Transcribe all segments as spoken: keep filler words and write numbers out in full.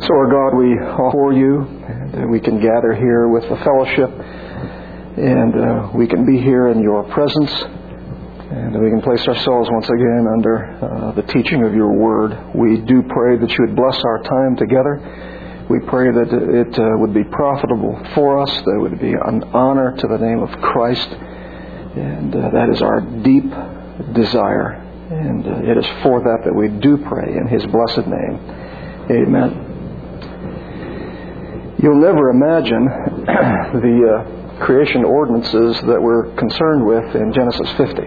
So, our God, we offer you, and we can gather here with the fellowship, and uh, we can be here in your presence, and we can place ourselves once again under uh, the teaching of your word. We do pray that you would bless our time together. We pray that it uh, would be profitable for us, that it would be an honor to the name of Christ, and uh, that is our deep desire, and uh, it is for that that we do pray in His blessed name. Amen. You'll never imagine the uh, creation ordinances that we're concerned with in Genesis fifty.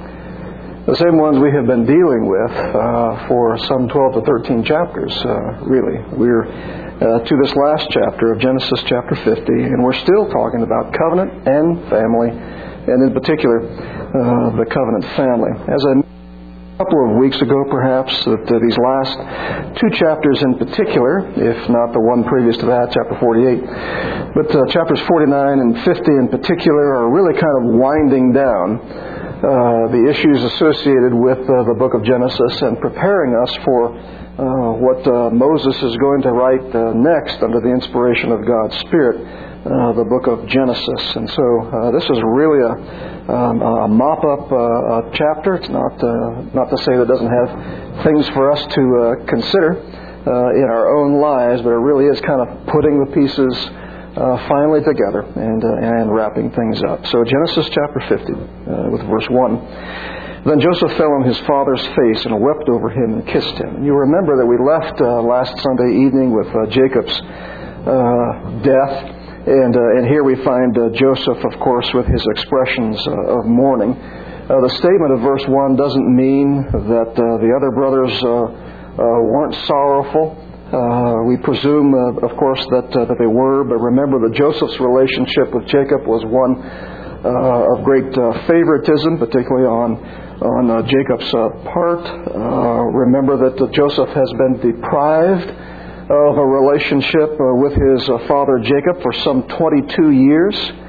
The same ones we have been dealing with uh, for some twelve to thirteen chapters, uh, really. We're uh, to this last chapter of Genesis chapter fifty, and we're still talking about covenant and family, and in particular, uh, the covenant family. As I A couple of weeks ago, perhaps, that uh, these last two chapters in particular, if not the one previous to that, chapter forty-eight, but uh, chapters forty-nine and fifty in particular are really kind of winding down uh, the issues associated with uh, the book of Genesis and preparing us for uh, what uh, Moses is going to write uh, next under the inspiration of God's Spirit, uh, the book of Genesis. And so uh, this is really a Um, a mop-up uh, uh, chapter. It's not uh, not to say that it doesn't have things for us to uh, consider uh, in our own lives, but it really is kind of putting the pieces uh, finally together and uh, and wrapping things up. So Genesis chapter fifty, uh, with verse one. Then Joseph fell on his father's face and wept over him and kissed him. And you remember that we left uh, last Sunday evening with uh, Jacob's uh, death. And uh, and here we find uh, Joseph, of course, with his expressions uh, of mourning. Uh, the statement of verse one doesn't mean that uh, the other brothers uh, uh, weren't sorrowful. Uh, we presume, uh, of course, that uh, that they were. But remember that Joseph's relationship with Jacob was one uh, of great uh, favoritism, particularly on on uh, Jacob's uh, part. Uh, remember that uh, Joseph has been deprived of a relationship uh, with his uh, father Jacob for some twenty-two years.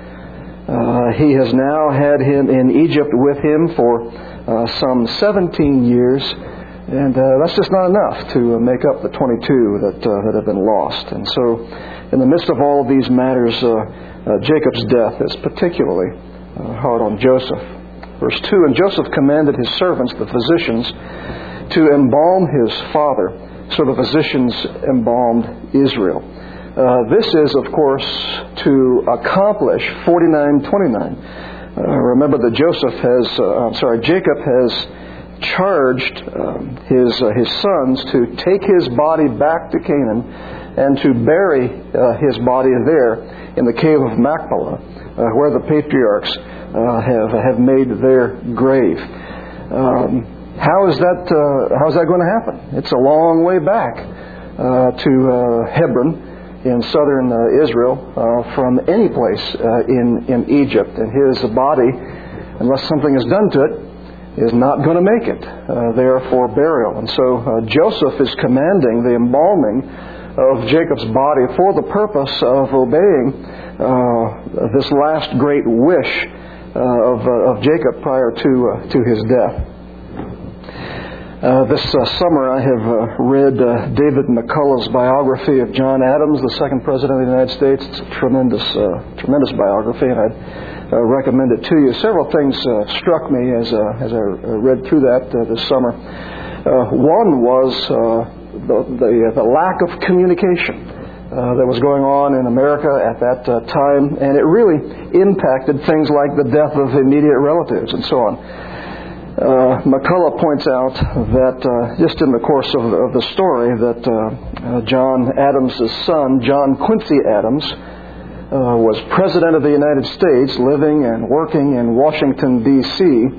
Uh, he has now had him in Egypt with him for uh, some seventeen years, and uh, that's just not enough to uh, make up the twenty-two that uh, that have been lost. And so, in the midst of all of these matters, uh, uh, Jacob's death is particularly uh, hard on Joseph. Verse two, and Joseph commanded his servants, the physicians, to embalm his father. So the physicians embalmed Israel. Uh, this is, of course, to accomplish forty-nine twenty-nine. Uh, remember that Joseph has, uh, I'm sorry, Jacob has charged um, his uh, his sons to take his body back to Canaan and to bury uh, his body there in the cave of Machpelah, uh, where the patriarchs uh, have have made their grave. Um, How is that? Uh, how is that going to happen? It's a long way back uh, to uh, Hebron in southern uh, Israel uh, from any place uh, in in Egypt, and his body, unless something is done to it, is not going to make it uh, there for burial. And so uh, Joseph is commanding the embalming of Jacob's body for the purpose of obeying uh, this last great wish uh, of uh, of Jacob prior to uh, to his death. Uh, this uh, summer I have uh, read uh, David McCullough's biography of John Adams, the second President of the United States. It's a tremendous, uh, tremendous biography, and I'd uh, recommend it to you. Several things uh, struck me as uh, as I read through that uh, this summer. Uh, one was uh, the, the the lack of communication uh, that was going on in America at that uh, time, and it really impacted things like the death of immediate relatives and so on. Uh, McCullough points out that uh, just in the course of, of the story that uh, uh, John Adams' son, John Quincy Adams, uh, was President of the United States, living and working in Washington, D C,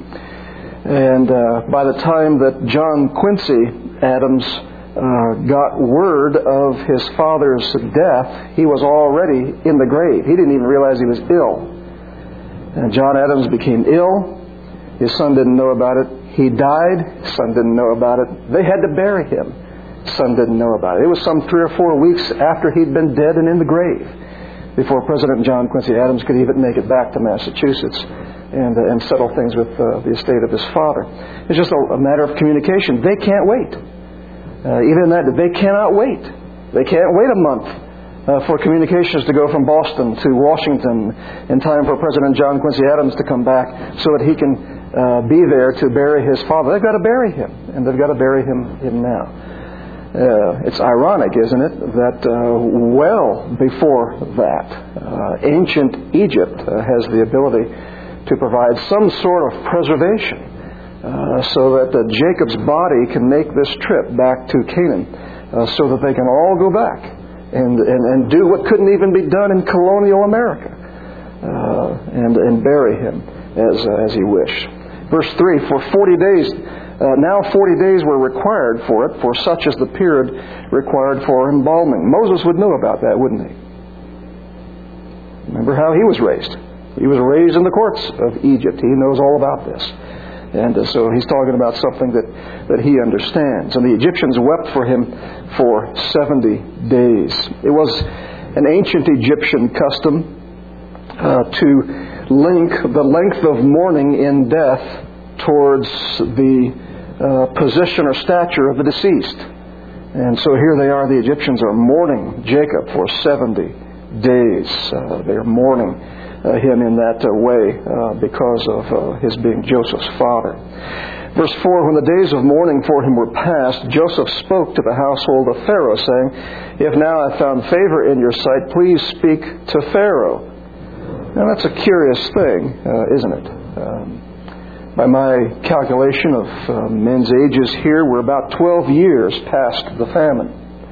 and uh, by the time that John Quincy Adams uh, got word of his father's death, he was already in the grave. He didn't even realize he was ill. And John Adams became ill. His son didn't know about it. He died. His son didn't know about it. They had to bury him. His son didn't know about it. It was some three or four weeks after he'd been dead and in the grave before President John Quincy Adams could even make it back to Massachusetts and uh, and settle things with uh, the estate of his father. It's just a, a matter of communication. They can't wait. Uh, even that, they cannot wait They can't wait a month uh, for communications to go from Boston to Washington in time for President John Quincy Adams to come back so that he can uh, be there to bury his father. They've got to bury him, and they've got to bury him, him now. Uh, it's ironic, isn't it, that uh, well before that, uh, ancient Egypt uh, has the ability to provide some sort of preservation uh, so that uh, Jacob's body can make this trip back to Canaan uh, so that they can all go back and, and, and do what couldn't even be done in colonial America uh, and, and bury him as, uh, as he wished. Verse three, for forty days, uh, now forty days were required for it, for such is the period required for embalming. Moses would know about that, wouldn't he? Remember how he was raised. He was raised in the courts of Egypt. He knows all about this. And uh, so he's talking about something that, that he understands. And the Egyptians wept for him for seventy days. It was an ancient Egyptian custom uh, to link the length of mourning in death towards the uh, position or stature of the deceased. And so here they are, the Egyptians are mourning Jacob for seventy days. Uh, they're mourning Uh, him in that uh, way uh, because of uh, his being Joseph's father. Verse four, when the days of mourning for him were past, Joseph spoke to the household of Pharaoh, saying, if now I have found favor in your sight, please speak to Pharaoh. Now that's a curious thing, uh, isn't it? Um, by my calculation of uh, men's ages here, we're about twelve years past the famine.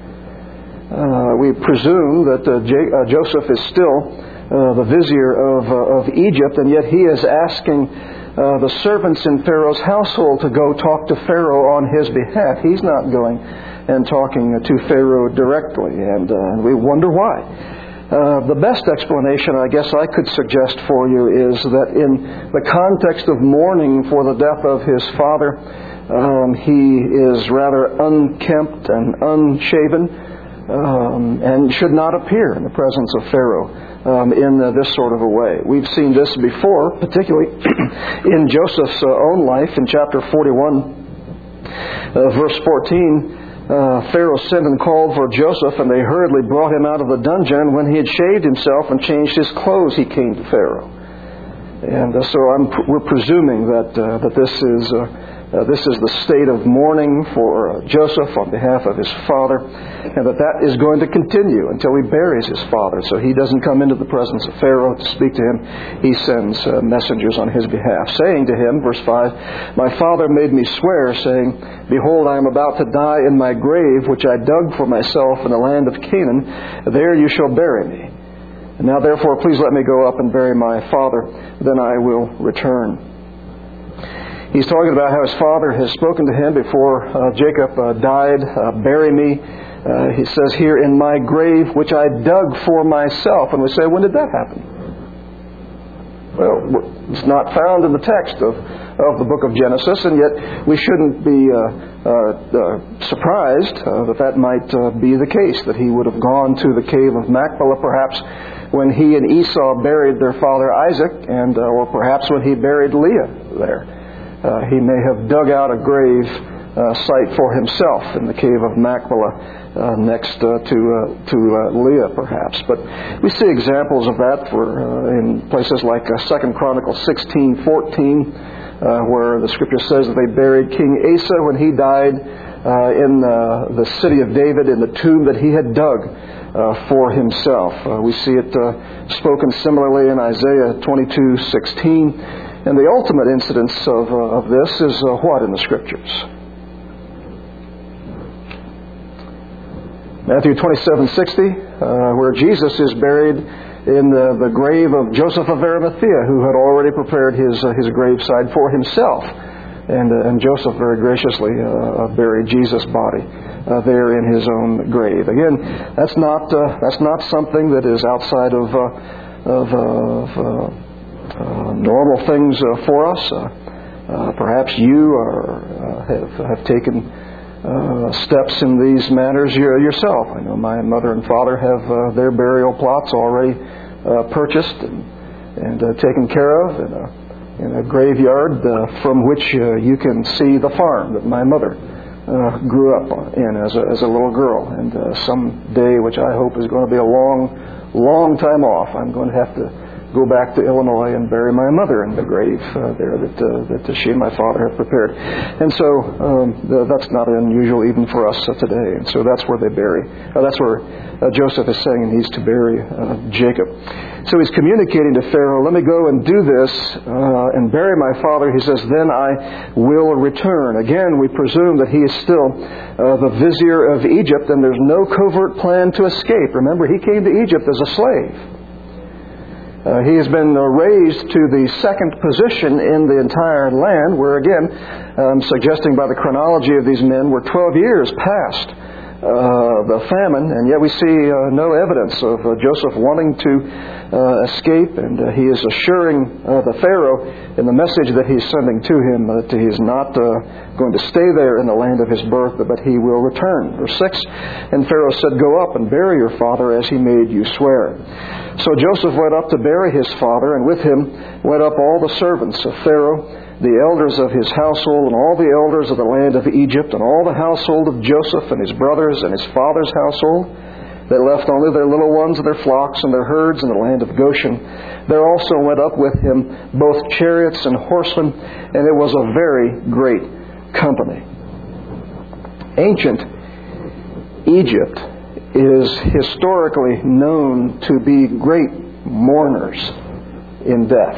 Uh, we presume that uh, J- uh, Joseph is still Uh, the vizier of, uh, of Egypt, and yet he is asking uh, the servants in Pharaoh's household to go talk to Pharaoh on his behalf. He's not going and talking to Pharaoh directly, and, uh, and we wonder why. Uh, the best explanation I guess I could suggest for you is that in the context of mourning for the death of his father, um, he is rather unkempt and unshaven um, and should not appear in the presence of Pharaoh Um, in uh, this sort of a way. We've seen this before, particularly in Joseph's uh, own life in chapter forty-one, uh, verse fourteen. Uh, Pharaoh sent and called for Joseph, and they hurriedly brought him out of the dungeon. And when he had shaved himself and changed his clothes, he came to Pharaoh. And uh, so I'm, we're presuming that uh, that this is uh, uh, this is the state of mourning for uh, Joseph on behalf of his father, and that that is going to continue until he buries his father. So he doesn't come into the presence of Pharaoh to speak to him. He sends uh, messengers on his behalf, saying to him, verse five, my father made me swear, saying, behold, I am about to die in my grave, which I dug for myself in the land of Canaan. There you shall bury me. And now therefore, please let me go up and bury my father, then I will return. He's talking about how his father has spoken to him before uh, Jacob uh, died, uh, bury me. Uh, he says here, in my grave, which I dug for myself. And we say, when did that happen? Well, it's not found in the text of, of the book of Genesis, and yet we shouldn't be uh, uh, uh, surprised uh, that that might uh, be the case, that he would have gone to the cave of Machpelah perhaps when he and Esau buried their father Isaac, and uh, or perhaps when he buried Leah there. Uh, he may have dug out a grave uh, site for himself in the cave of Machpelah uh, next uh, to uh, to uh, Leah, perhaps. But we see examples of that for, uh, in places like uh, Second Chronicles sixteen fourteen, uh, where the Scripture says that they buried King Asa when he died uh, in uh, the city of David in the tomb that he had dug uh, for himself. Uh, we see it uh, spoken similarly in Isaiah twenty-two sixteen. And the ultimate incidence of, uh, of this is uh, what in the Scriptures? Matthew twenty-seven sixty, uh, where Jesus is buried in the, the grave of Joseph of Arimathea, who had already prepared his uh, his graveside for himself. And, uh, and Joseph very graciously uh, buried Jesus' body uh, there in his own grave. Again, that's not uh, that's not something that is outside of uh, of, uh, of uh, Uh, normal things uh, for us. Uh, uh, perhaps you are, uh, have, have taken uh, steps in these matters yourself. I know my mother and father have uh, their burial plots already uh, purchased and, and uh, taken care of in a, in a graveyard uh, from which uh, you can see the farm that my mother uh, grew up in as a, as a little girl. And uh, someday, which I hope is going to be a long, long time off, I'm going to have to go back to Illinois and bury my mother in the grave uh, there that, uh, that she and my father have prepared. And so um, the, that's not unusual even for us uh, today. And so that's where they bury. Uh, that's where uh, Joseph is saying he needs to bury uh, Jacob. So he's communicating to Pharaoh, let me go and do this uh, and bury my father. He says, then I will return. Again, we presume that he is still uh, the vizier of Egypt and there's no covert plan to escape. Remember, he came to Egypt as a slave. Uh, he has been uh, raised to the second position in the entire land, where again, um, suggesting by the chronology of these men, we're twelve years past uh, the famine, and yet we see uh, no evidence of uh, Joseph wanting to uh, escape, and uh, he is assuring uh, the Pharaoh in the message that he's sending to him that he is not uh, going to stay there in the land of his birth, but he will return. Verse six, and Pharaoh said, go up and bury your father as he made you swear. So Joseph went up to bury his father, and with him went up all the servants of Pharaoh, the elders of his household, and all the elders of the land of Egypt, and all the household of Joseph and his brothers and his father's household. They left only their little ones and their flocks and their herds in the land of Goshen. There also went up with him both chariots and horsemen, and it was a very great company. Ancient Egypt is historically known to be great mourners in death.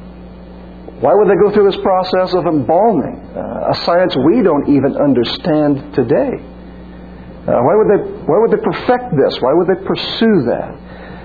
Why would they go through this process of embalming? Uh, a science we don't even understand today. Uh, why would they why would they perfect this? Why would they pursue that?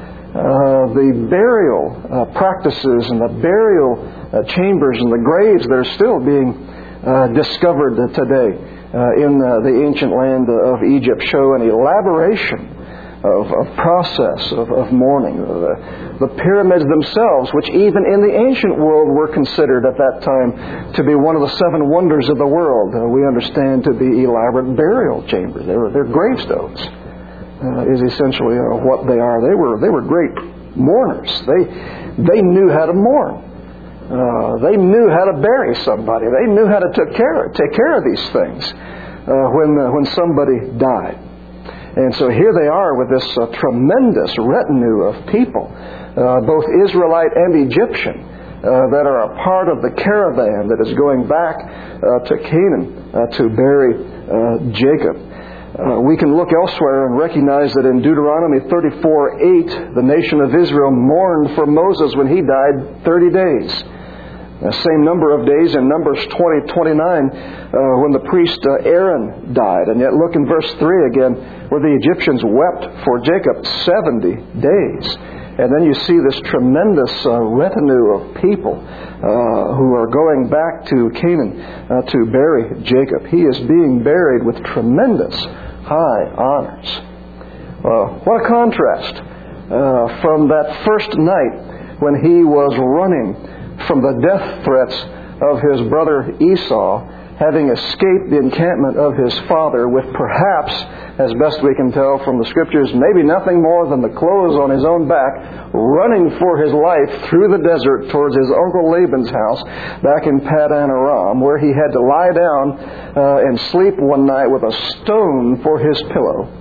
Uh, the burial uh, practices and the burial uh, chambers and the graves that are still being uh, discovered today Uh, in uh, the ancient land of Egypt show an elaboration of, of process of, of mourning. Uh, the pyramids themselves, which even in the ancient world were considered at that time to be one of the seven wonders of the world, uh, we understand to be elaborate burial chambers. They were, they're gravestones. Uh, is essentially uh, what they are. They were they were great mourners. They they knew how to mourn. Uh, they knew how to bury somebody. They knew how to take care, take care of these things uh, when uh, when somebody died. And so here they are with this uh, tremendous retinue of people, uh, both Israelite and Egyptian, uh, that are a part of the caravan that is going back uh, to Canaan uh, to bury uh, Jacob. Uh, we can look elsewhere and recognize that in Deuteronomy thirty-four eight, the nation of Israel mourned for Moses when he died thirty days. The same number of days in Numbers twenty twenty-nine uh, when the priest uh, Aaron died. And yet look in verse three again, where the Egyptians wept for Jacob seventy days. And then you see this tremendous uh, retinue of people uh, who are going back to Canaan uh, to bury Jacob. He is being buried with tremendous high honors. Uh, what a contrast uh, from that first night when he was running from the death threats of his brother Esau, having escaped the encampment of his father with perhaps, as best we can tell from the Scriptures, maybe nothing more than the clothes on his own back, running for his life through the desert towards his uncle Laban's house back in Padan Aram, where he had to lie down uh, and sleep one night with a stone for his pillow.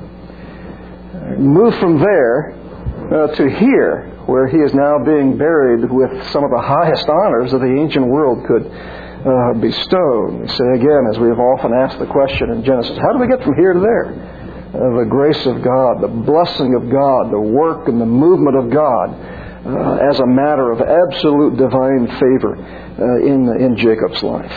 Move from there uh, to here, where he is now being buried with some of the highest honors that the ancient world could uh, bestow. We say again, as we have often asked the question in Genesis, how do we get from here to there? Uh, the grace of God, the blessing of God, the work and the movement of God uh, as a matter of absolute divine favor uh, in, in Jacob's life.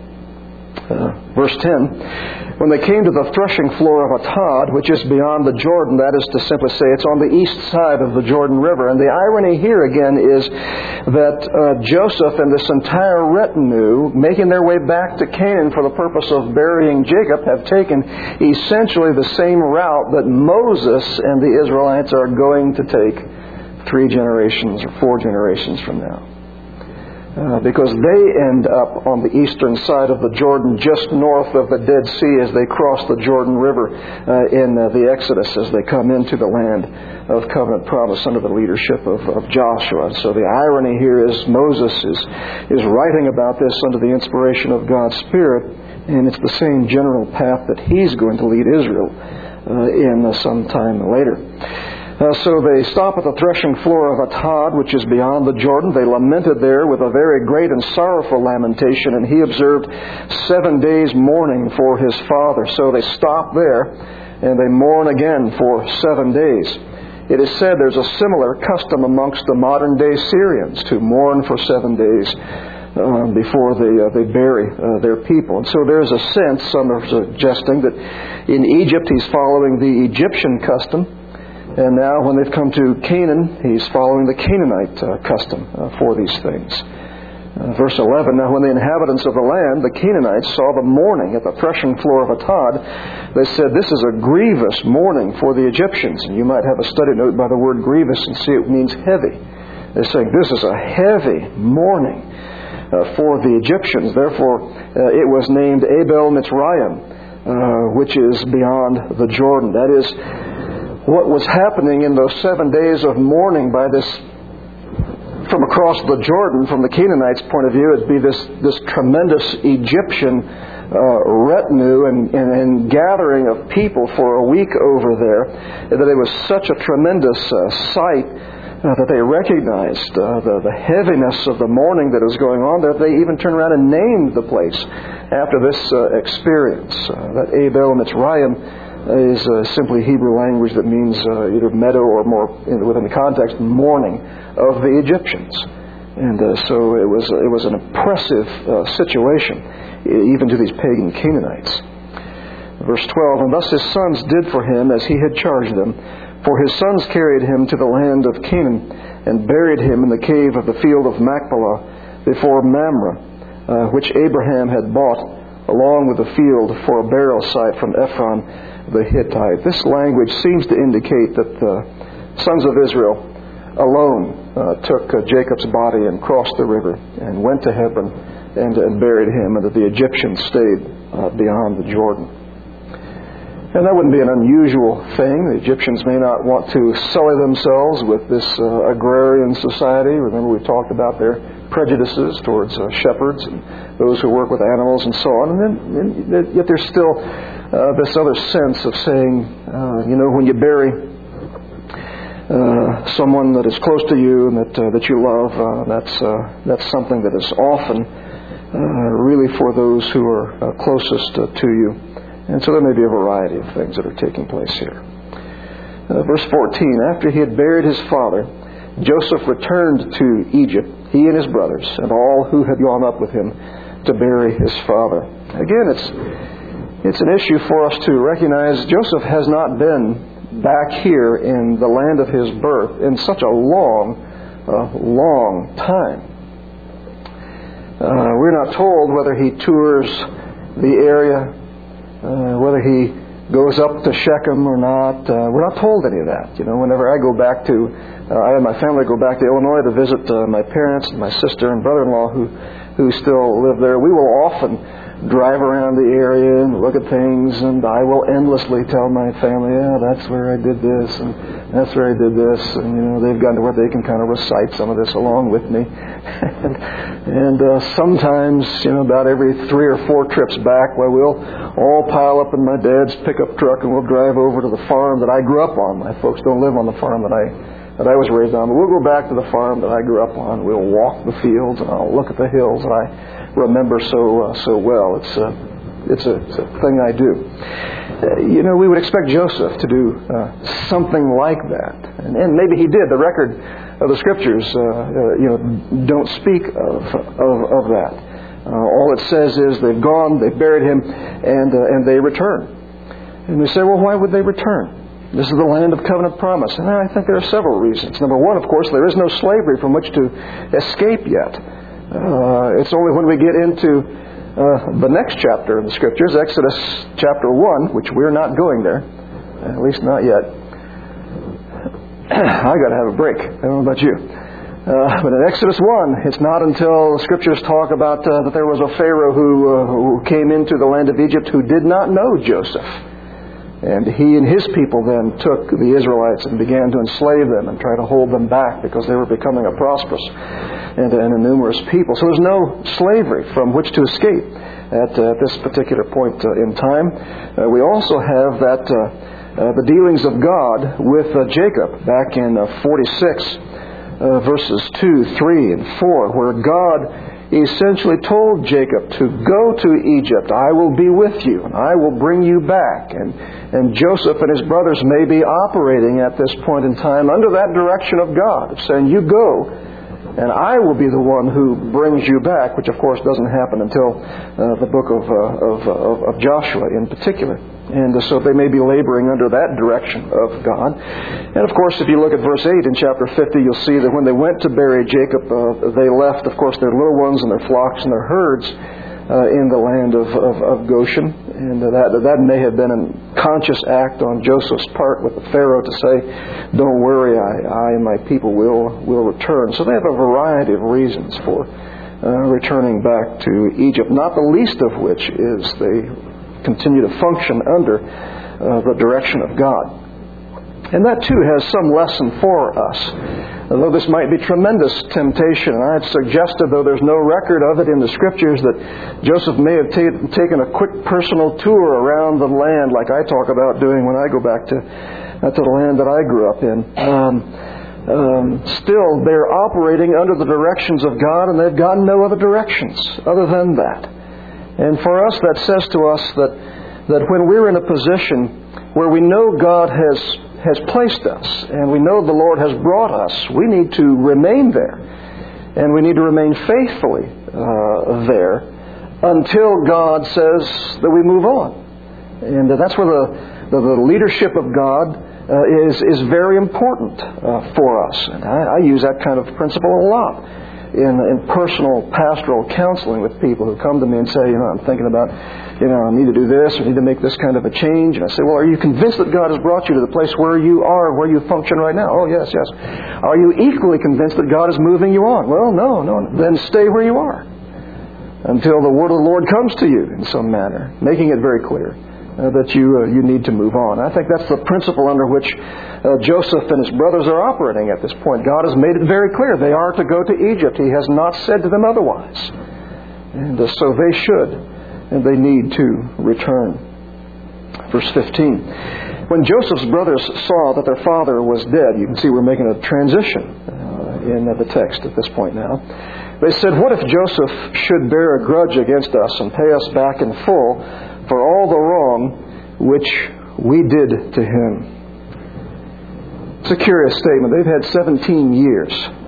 Uh, verse ten, when they came to the threshing floor of Atad, which is beyond the Jordan, that is to simply say it's on the east side of the Jordan River. And the irony here again is that uh, Joseph and this entire retinue, making their way back to Canaan for the purpose of burying Jacob, have taken essentially the same route that Moses and the Israelites are going to take three generations or four generations from now. Uh, because they end up on the eastern side of the Jordan, just north of the Dead Sea as they cross the Jordan River uh, in uh, the Exodus, as they come into the land of covenant promise under the leadership of, of Joshua. So the irony here is Moses is, is writing about this under the inspiration of God's Spirit, And it's the same general path that He's going to lead Israel uh, in uh, some time later. Uh, so they stop at the threshing floor of Atad, which is beyond the Jordan. They lamented there with a very great and sorrowful lamentation, and he observed seven days mourning for his father. So they stop there, and they mourn again for seven days. It is said there's a similar custom amongst the modern-day Syrians to mourn for seven days uh, before they uh, they bury uh, their people. And so there's a sense, some are suggesting, that in Egypt he's following the Egyptian custom, and now when they've come to Canaan, he's following the Canaanite uh, custom uh, for these things. Uh, verse eleven, now when the inhabitants of the land, the Canaanites, saw the mourning at the threshing floor of Atad, they said, this is a grievous mourning for the Egyptians. And you might have a study note by the word grievous and see it means heavy. They're saying this is a heavy mourning uh, for the Egyptians. Therefore, uh, it was named Abel Mitzrayim, uh, which is beyond the Jordan. That is, what was happening in those seven days of mourning by this, from across the Jordan, from the Canaanites' point of view, it'd be this, this tremendous Egyptian uh, retinue and, and, and gathering of people for a week over there, that it was such a tremendous uh, sight uh, that they recognized uh, the, the heaviness of the mourning that was going on there. They even turned around and named the place after this uh, experience. Uh, that Abel Mitzrayim is uh, simply Hebrew language that means uh, either meadow or more, within the context, mourning of the Egyptians. And uh, so it was it was an oppressive uh, situation, even to these pagan Canaanites. Verse twelve, and thus his sons did for him as he had charged them. For his sons carried him to the land of Canaan and buried him in the cave of the field of Machpelah before Mamre, uh, which Abraham had bought, along with the field for a burial site from Ephron the Hittite. This language seems to indicate that the sons of Israel alone uh, took uh, Jacob's body and crossed the river and went to Hebron and, and buried him, and that the Egyptians stayed uh, beyond the Jordan. And that wouldn't be an unusual thing. The Egyptians may not want to sully themselves with this uh, agrarian society. Remember, we've talked about their prejudices towards uh, shepherds and those who work with animals and so on. And then, and yet there's still uh, this other sense of saying, uh, you know, when you bury uh, someone that is close to you and that uh, that you love, uh, that's uh, that's something that is often uh, really for those who are uh, closest uh, to you. And so there may be a variety of things that are taking place here. Uh, verse fourteen, after he had buried his father, Joseph returned to Egypt, he and his brothers, and all who had gone up with him to bury his father. Again, it's it's an issue for us to recognize Joseph has not been back here in the land of his birth in such a long, uh, long time. Uh, we're not told whether he tours the area, Uh, whether he goes up to Shechem or not. Uh, we're not told any of that. You know, whenever I go back to, uh, I and my family go back to Illinois to visit uh, my parents, and my sister and brother-in-law who, who still live there, we will often drive around the area and look at things, and I will endlessly tell my family, yeah, that's where I did this, and that's where I did this, and, you know, they've gotten to where they can kind of recite some of this along with me. and and uh, sometimes, you know, about every three or four trips back, well, we'll all pile up in my dad's pickup truck and we'll drive over to the farm that I grew up on. My folks don't live on the farm that I that I was raised on, but we'll go back to the farm that I grew up on. We'll walk the fields, and I'll look at the hills that I remember so uh, so well. It's a, it's a it's a thing I do. Uh, you know, we would expect Joseph to do uh, something like that, and, and maybe he did. The record of the Scriptures, uh, uh, you know, don't speak of of, of that. Uh, all it says is they've gone, they've buried him, and uh, and they return. And we say, well, why would they return? This is the land of covenant promise. And I think there are several reasons. Number one, of course, there is no slavery from which to escape yet. Uh, it's only when we get into uh, the next chapter of the Scriptures, Exodus chapter one, which we're not going there, at least not yet. I got to have a break. I don't know about you. Uh, but in Exodus one, it's not until the Scriptures talk about uh, that there was a Pharaoh who, uh, who came into the land of Egypt who did not know Joseph. And he and his people then took the Israelites and began to enslave them and try to hold them back because they were becoming a prosperous and, and a numerous people. So there's no slavery from which to escape at uh, this particular point uh, in time. Uh, we also have that uh, uh, the dealings of God with uh, Jacob back in uh, forty-six uh, verses two, three, and four, where God essentially told Jacob to go to Egypt. I will be with you, and I will bring you back. And, and Joseph and his brothers may be operating at this point in time under that direction of God, of saying, you go, and I will be the one who brings you back, which of course doesn't happen until uh, the book of, uh, of, of, of Joshua in particular. And so they may be laboring under that direction of God. And of course, if you look at verse eight in chapter fifty, you'll see that when they went to bury Jacob, uh, they left, of course, their little ones and their flocks and their herds uh, in the land of, of, of Goshen. And that, that may have been a conscious act on Joseph's part with the Pharaoh to say, don't worry, I, I and my people will, will return. So they have a variety of reasons for uh, returning back to Egypt, not the least of which is they continue to function under uh, the direction of God. And that too has some lesson for us. Although this might be tremendous temptation, and I had suggested, though there's no record of it in the Scriptures, that Joseph may have ta- taken a quick personal tour around the land like I talk about doing when I go back to, uh, to the land that I grew up in. Um, um, still, they're operating under the directions of God, and they've gotten no other directions other than that. And for us, that says to us that, that when we're in a position where we know God has, has placed us and we know the Lord has brought us, we need to remain there. And we need to remain faithfully uh, there until God says that we move on. And that's where the, the, the leadership of God uh, is, is very important uh, for us. And I, I use that kind of principle a lot. In, in personal pastoral counseling with people who come to me and say, you know, I'm thinking about, you know, I need to do this, or need to make this kind of a change. And I say, well, are you convinced that God has brought you to the place where you are, where you function right now? Oh, yes, yes. Are you equally convinced that God is moving you on? Well, no, no. Then stay where you are until the word of the Lord comes to you in some manner, making it very clear Uh, that you uh, you need to move on. I think that's the principle under which uh, Joseph and his brothers are operating at this point. God has made it very clear they are to go to Egypt. He has not said to them otherwise. And uh, so they should, and they need to return. Verse fifteen. When Joseph's brothers saw that their father was dead, you can see we're making a transition uh, in uh, the text at this point now. They said, what if Joseph should bear a grudge against us and pay us back in full for all the wrong which we did to him? It's a curious statement. They've had seventeen years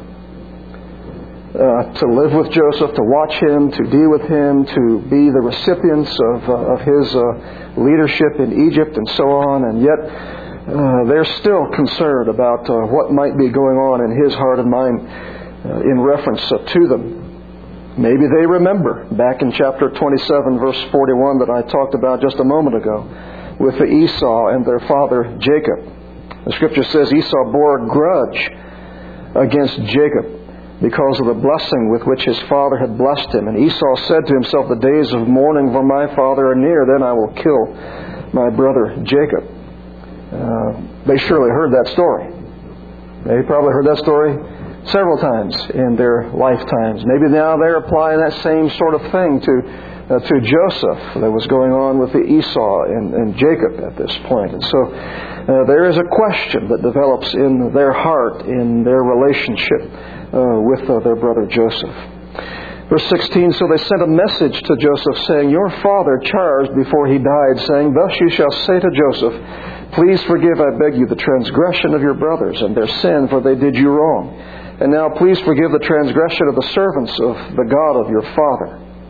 uh, to live with Joseph, to watch him, to deal with him, to be the recipients of, uh, of his uh, leadership in Egypt and so on, and yet uh, they're still concerned about uh, what might be going on in his heart and mind uh, in reference uh, to them. Maybe they remember back in chapter twenty-seven, verse forty-one that I talked about just a moment ago with the Esau and their father Jacob. The Scripture says Esau bore a grudge against Jacob because of the blessing with which his father had blessed him. And Esau said to himself, the days of mourning for my father are near, then I will kill my brother Jacob. Uh, they surely heard that story. They probably heard that story several times in their lifetimes. Maybe now they're applying that same sort of thing to uh, to Joseph that was going on with the Esau and, and Jacob at this point. And so uh, there is a question that develops in their heart, in their relationship uh, with uh, their brother Joseph. Verse sixteen, so they sent a message to Joseph saying, your father charged before he died, saying, thus you shall say to Joseph, please forgive, I beg you, the transgression of your brothers and their sin, for they did you wrong. And now please forgive the transgression of the servants of the God of your father.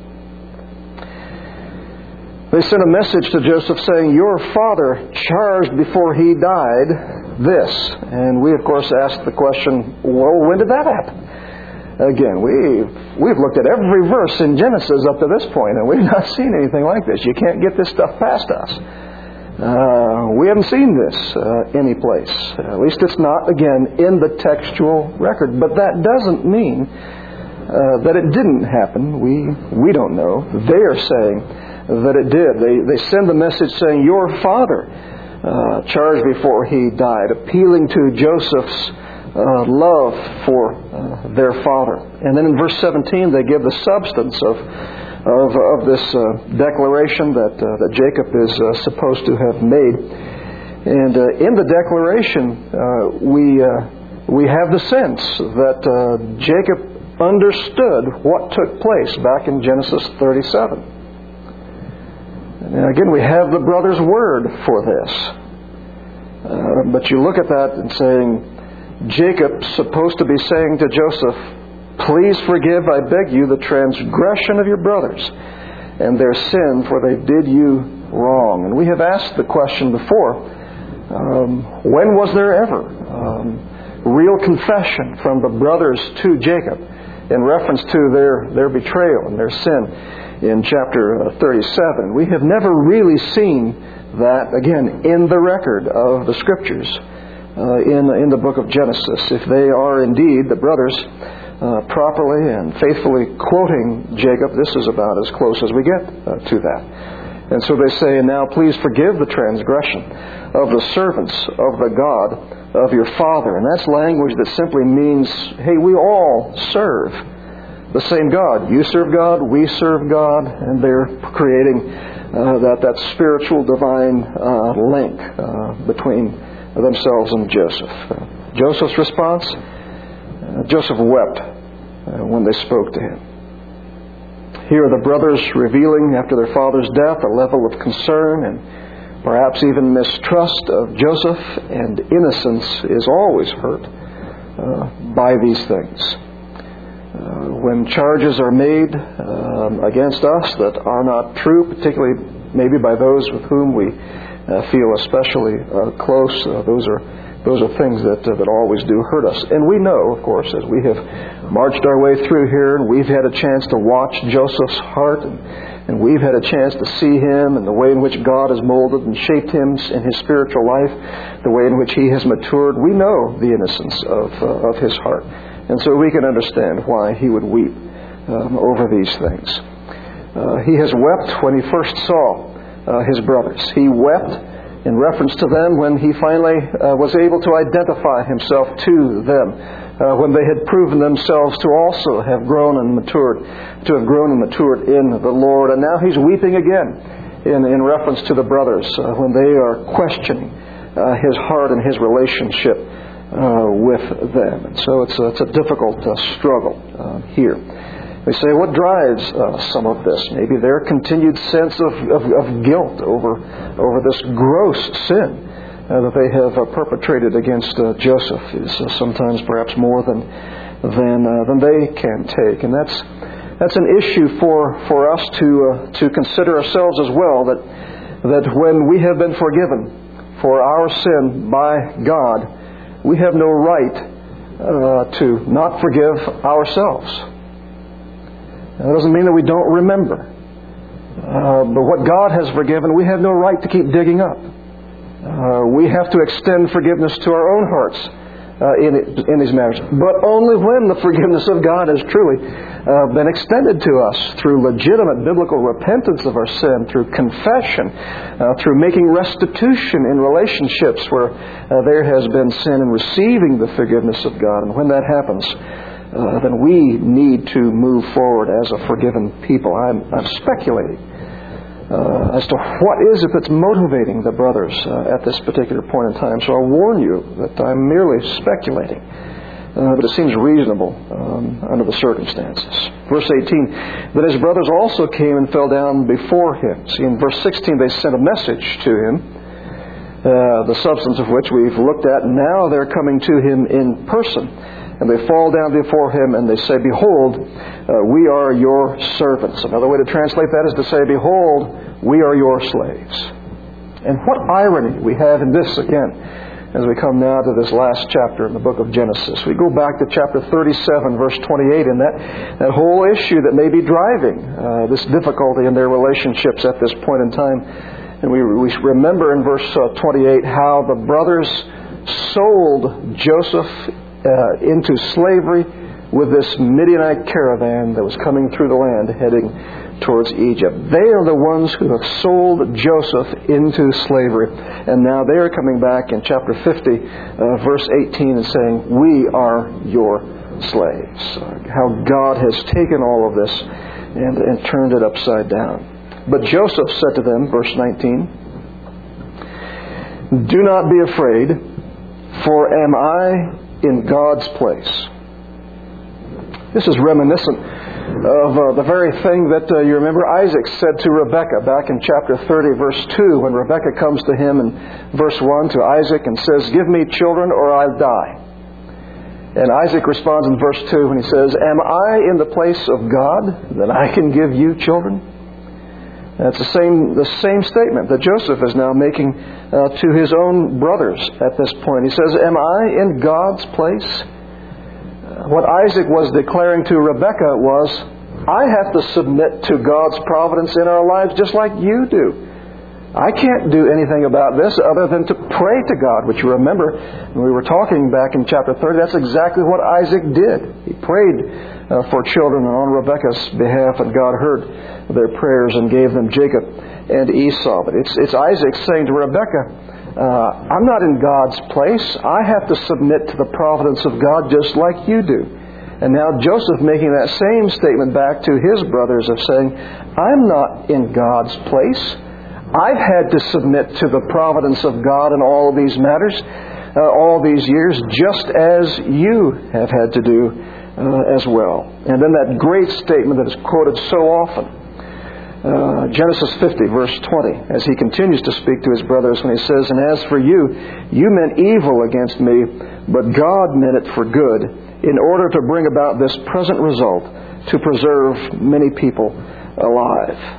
They sent a message to Joseph saying, your father charged before he died this. And we, of course, asked the question, well, when did that happen? Again, we've, we've looked at every verse in Genesis up to this point, and we've not seen anything like this. You can't get this stuff past us. Uh, we haven't seen this uh, anyplace. At least it's not, again, in the textual record. But that doesn't mean uh, that it didn't happen. We we don't know. They are saying that it did. They they send the message saying, your father uh, charge before he died, appealing to Joseph's uh, love for uh, their father. And then in verse seventeen, they give the substance of of, of this uh, declaration that uh, that Jacob is uh, supposed to have made. And uh, in the declaration, uh, we uh, we have the sense that uh, Jacob understood what took place back in Genesis thirty-seven. And again, we have the brother's word for this. Uh, but you look at that and saying, Jacob's supposed to be saying to Joseph, please forgive, I beg you, the transgression of your brothers and their sin, for they did you wrong. And we have asked the question before, um, when was there ever um, real confession from the brothers to Jacob in reference to their, their betrayal and their sin in chapter thirty-seven? We have never really seen that, again, in the record of the Scriptures uh, in, in the book of Genesis. If they are indeed the brothers uh, properly and faithfully quoting Jacob, this is about as close as we get uh, to that. And so they say, and now please forgive the transgression of the servants of the God of your father. And that's language that simply means, hey, we all serve the same God. You serve God, we serve God, and they're creating uh, that, that spiritual divine uh, link uh, between themselves and Joseph. Uh, Joseph's response? Uh, Joseph wept uh, when they spoke to him. Here are the brothers revealing after their father's death a level of concern and perhaps even mistrust of Joseph, and innocence is always hurt uh, by these things. Uh, when charges are made um, against us that are not true, particularly maybe by those with whom we uh, feel especially uh, close, uh, those are those are things that uh, that always do hurt us. And we know, of course, as we have marched our way through here, and we've had a chance to watch Joseph's heart, and, and we've had a chance to see him and the way in which God has molded and shaped him in his spiritual life, the way in which he has matured. We know the innocence of uh, of his heart. And so we can understand why he would weep um, over these things. Uh, he has wept when he first saw uh, his brothers. He wept in reference to them when he finally uh, was able to identify himself to them, uh, when they had proven themselves to also have grown and matured, to have grown and matured in the Lord. And now he's weeping again in, in reference to the brothers uh, when they are questioning uh, his heart and his relationship Uh, with them. And so it's a, it's a difficult uh, struggle uh, here. They say, what drives uh, some of this? Maybe their continued sense of, of, of guilt over over this gross sin uh, that they have uh, perpetrated against uh, Joseph is uh, sometimes perhaps more than than uh, than they can take. And that's that's an issue for for us to uh, to consider ourselves as well. That that when we have been forgiven for our sin by God, we have no right uh, to not forgive ourselves. Now, that doesn't mean that we don't remember. Uh, but what God has forgiven, we have no right to keep digging up. Uh, we have to extend forgiveness to our own hearts uh, in, it, in these matters. But only when the forgiveness of God has truly uh, been extended to us through legitimate biblical repentance of our sin, through confession, uh, through making restitution in relationships where uh, there has been sin, and receiving the forgiveness of God. And when that happens, uh, then we need to move forward as a forgiven people. I'm, I'm speculating Uh, as to what is it that's motivating the brothers uh, at this particular point in time. So I'll warn you that I'm merely speculating. Uh, but it seems reasonable um, under the circumstances. Verse eighteen, but his brothers also came and fell down before him. See, in verse sixteen, they sent a message to him, uh, the substance of which we've looked at. Now they're coming to him in person. And they fall down before him and they say, behold, uh, we are your servants. Another way to translate that is to say, behold, we are your slaves. And what irony we have in this again, as we come now to this last chapter in the book of Genesis. We go back to chapter thirty-seven, verse twenty-eight, and that, that whole issue that may be driving uh, this difficulty in their relationships at this point in time. And we, we remember in verse uh, twenty-eight how the brothers sold Joseph Uh, into slavery with this Midianite caravan that was coming through the land heading towards Egypt. They are the ones who have sold Joseph into slavery. And now they are coming back in chapter fifty, uh, verse eighteen, and saying, "We are your slaves." How God has taken all of this and, and turned it upside down. But Joseph said to them, verse nineteen, "Do not be afraid, for am I in God's place?" This is reminiscent of uh, the very thing that uh, you remember Isaac said to Rebekah back in chapter thirty, verse two, when Rebekah comes to him in verse one to Isaac and says, "Give me children or I'll die." And Isaac responds in verse two when he says, "Am I in the place of God that I can give you children?" That's the same the same statement that Joseph is now making uh, to his own brothers at this point. He says, "Am I in God's place?" Uh, what Isaac was declaring to Rebekah was, "I have to submit to God's providence in our lives just like you do. I can't do anything about this other than to pray to God," which you remember when we were talking back in chapter thirty, that's exactly what Isaac did. He prayed uh, for children on Rebekah's behalf, and God heard their prayers and gave them Jacob and Esau. But it's, it's Isaac saying to Rebekah, uh, "I'm not in God's place. I have to submit to the providence of God just like you do." And now Joseph making that same statement back to his brothers of saying, "I'm not in God's place. I've had to submit to the providence of God in all of these matters, uh, all these years, just as you have had to do uh, as well." And then that great statement that is quoted so often, uh, Genesis fifty, verse twenty, as he continues to speak to his brothers when he says, "And as for you, you meant evil against me, but God meant it for good, in order to bring about this present result, to preserve many people alive."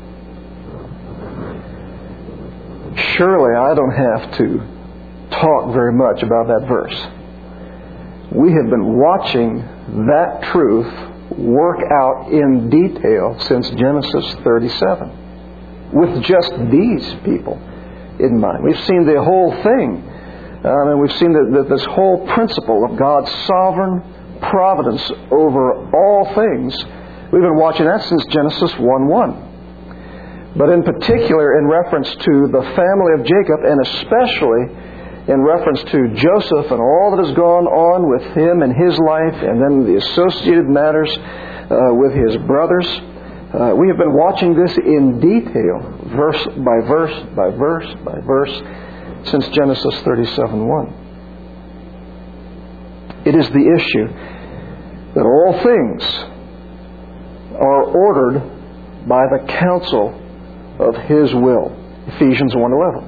Surely I don't have to talk very much about that verse. We have been watching that truth work out in detail since Genesis thirty-seven, with just these people in mind. We've seen the whole thing. Um, and we've seen that, that this whole principle of God's sovereign providence over all things, we've been watching that since Genesis one one. But in particular, in reference to the family of Jacob, and especially in reference to Joseph and all that has gone on with him and his life, and then the associated matters uh, with his brothers, uh, we have been watching this in detail, verse by verse by verse by verse, since Genesis thirty-seven one. It is the issue that all things are ordered by the counsel of His will. Ephesians one eleven.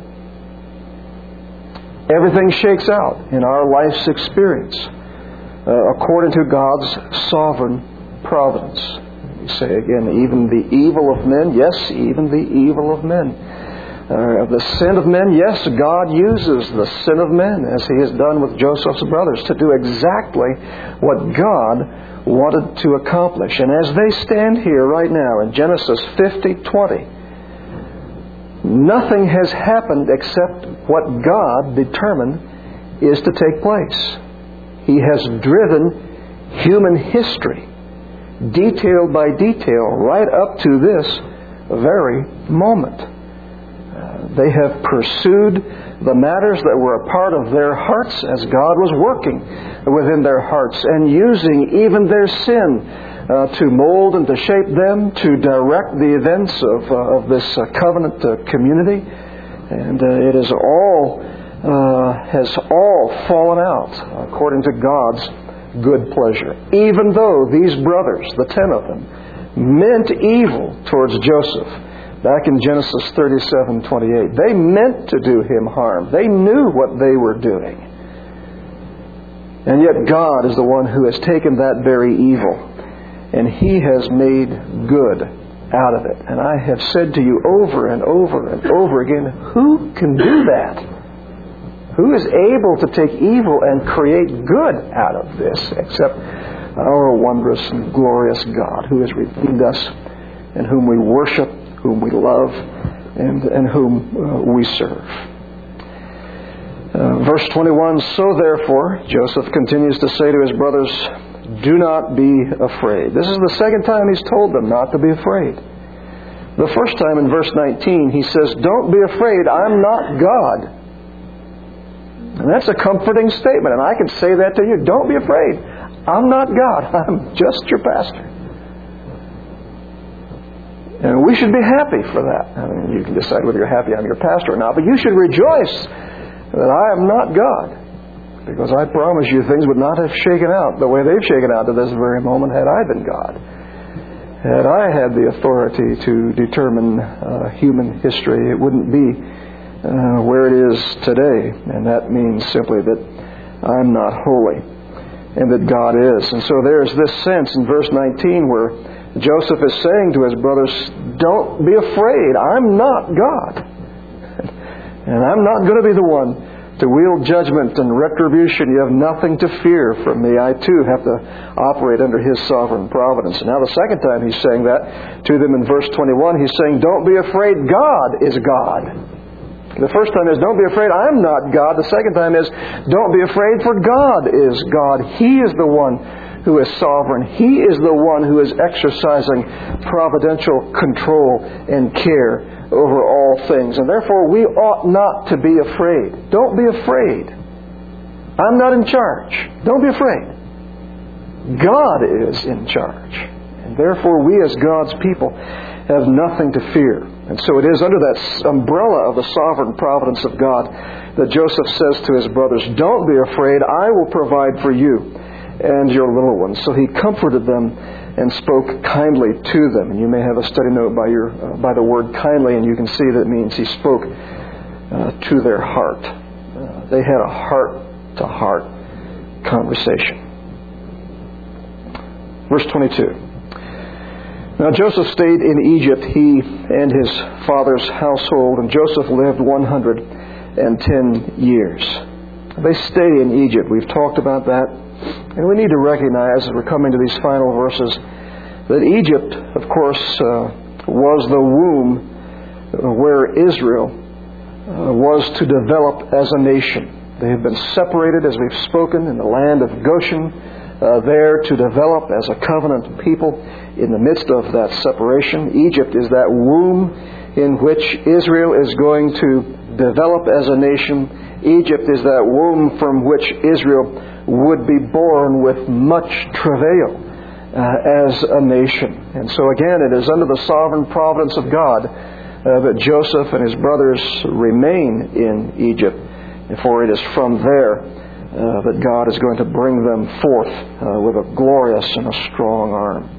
Everything shakes out in our life's experience uh, according to God's sovereign providence. We say again, even the evil of men, yes, even the evil of men. Uh, the sin of men, yes, God uses the sin of men, as He has done with Joseph's brothers, to do exactly what God wanted to accomplish. And as they stand here right now in Genesis fifty twenty, nothing has happened except what God determined is to take place. He has driven human history, detail by detail, right up to this very moment. Uh, they have pursued the matters that were a part of their hearts as God was working within their hearts and using even their sin Uh, to mold and to shape them, to direct the events of, uh, of this uh, covenant uh, community. And uh, it is all, uh, has all fallen out according to God's good pleasure. Even though these brothers, the ten of them, meant evil towards Joseph, back in Genesis thirty-seven twenty-eight, they meant to do him harm. They knew what they were doing. And yet God is the one who has taken that very evil, and He has made good out of it. And I have said to you over and over and over again, who can do that? Who is able to take evil and create good out of this except our wondrous and glorious God, who has redeemed us and whom we worship, whom we love, and, and whom uh, we serve. Uh, verse twenty-one, "So therefore," Joseph continues to say to his brothers, do not be afraid. This is the second time He's told them not to be afraid. The first time in verse nineteen, He says, don't be afraid, I'm not God. And that's a comforting statement, and I can say that to you. Don't be afraid. I'm not God. I'm just your pastor. And we should be happy for that. I mean, you can decide whether you're happy I'm your pastor or not, but you should rejoice that I am not God. Because I promise you things would not have shaken out the way they've shaken out to this very moment had I been God. Had I had the authority to determine uh, human history, it wouldn't be uh, where it is today. And that means simply that I'm not holy and that God is. And so there's this sense in verse nineteen where Joseph is saying to his brothers, don't be afraid, I'm not God. And I'm not going to be the one to wield judgment and retribution. You have nothing to fear from me. I too have to operate under His sovereign providence. And now the second time He's saying that to them in verse twenty-one, He's saying, don't be afraid, God is God. The first time is, don't be afraid, I'm not God. The second time is, don't be afraid, for God is God. He is the one who is sovereign. He is the one who is exercising providential control and care over all things. And therefore we ought not to be afraid. Don't be afraid. I'm not in charge. Don't be afraid. God is in charge. And therefore we as God's people have nothing to fear. And so it is under that umbrella of the sovereign providence of God that Joseph says to his brothers, don't be afraid. I will provide for you and your little ones. So he comforted them and spoke kindly to them. And you may have a study note by your uh, by the word kindly, and you can see that it means he spoke uh, to their heart. Uh, they had a heart-to-heart conversation. Verse twenty-two. Now Joseph stayed in Egypt, he and his father's household, and Joseph lived one hundred ten years. They stay in Egypt. We've talked about that. And we need to recognize, as we're coming to these final verses, that Egypt, of course, uh, was the womb where Israel uh, was to develop as a nation. They have been separated, as we've spoken, in the land of Goshen, uh, there to develop as a covenant people in the midst of that separation. Egypt is that womb in which Israel is going to develop as a nation. Egypt is that womb from which Israel would be born with much travail uh, as a nation. And so again, it is under the sovereign providence of God uh, that Joseph and his brothers remain in Egypt. For it is from there uh, that God is going to bring them forth uh, with a glorious and a strong arm.